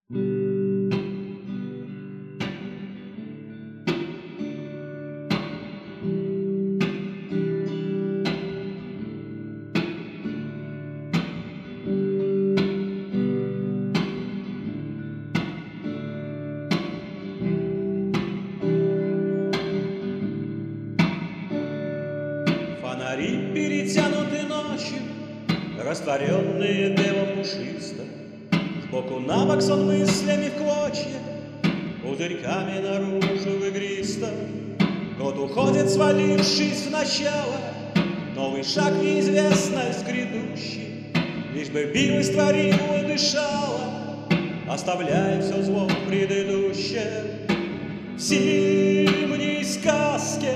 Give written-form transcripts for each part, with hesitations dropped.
Фонари перетянуты ночью, растворенные белым пушисто. Сбоку на бок сон мыслями в клочья, пузырьками наружу в игристо. Год уходит, свалившись в начало, новый шаг в неизвестность грядущий. Лишь бы билась, творила, дышала, оставляя все зло предыдущее. В зимней сказке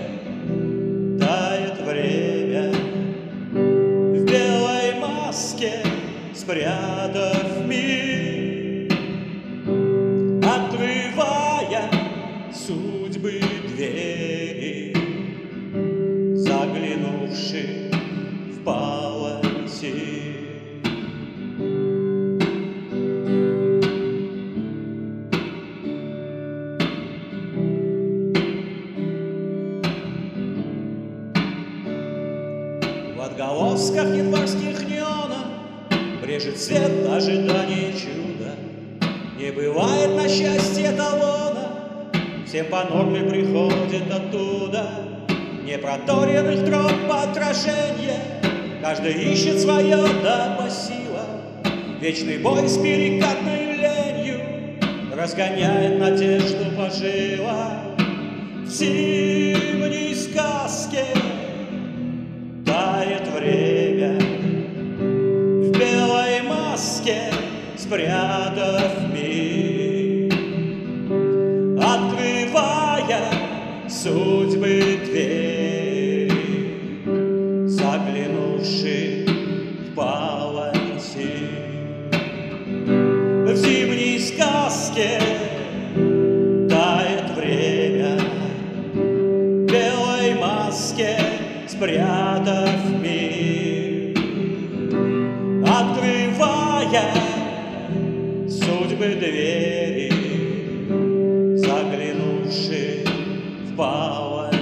тает время, в белой маске спрятав мир, открывая судьбы двери, заглянувши в палантин. В отголосках январских неонов брежет свет ожидания чуда. Не бывает на счастье талона, всем по норме приходит оттуда. Непроторенных троп отражения, каждый ищет свое до посила. Вечный бой с перекатной ленью разгоняет надежду по жилам. В зимней сказке тает время, в белой маске спрятав мир, открывая судьбы двери, заглянувши в палантин. В зимней сказке тает время, в белой маске спрятав мир, открывая судьбы двери, заглянувши в палантин.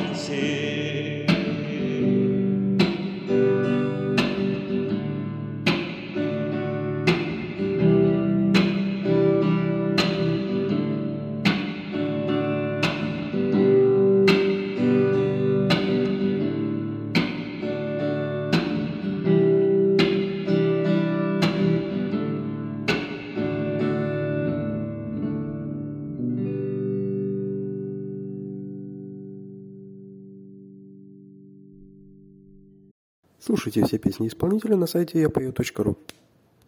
Слушайте все песни исполнителя на сайте yapою.ru.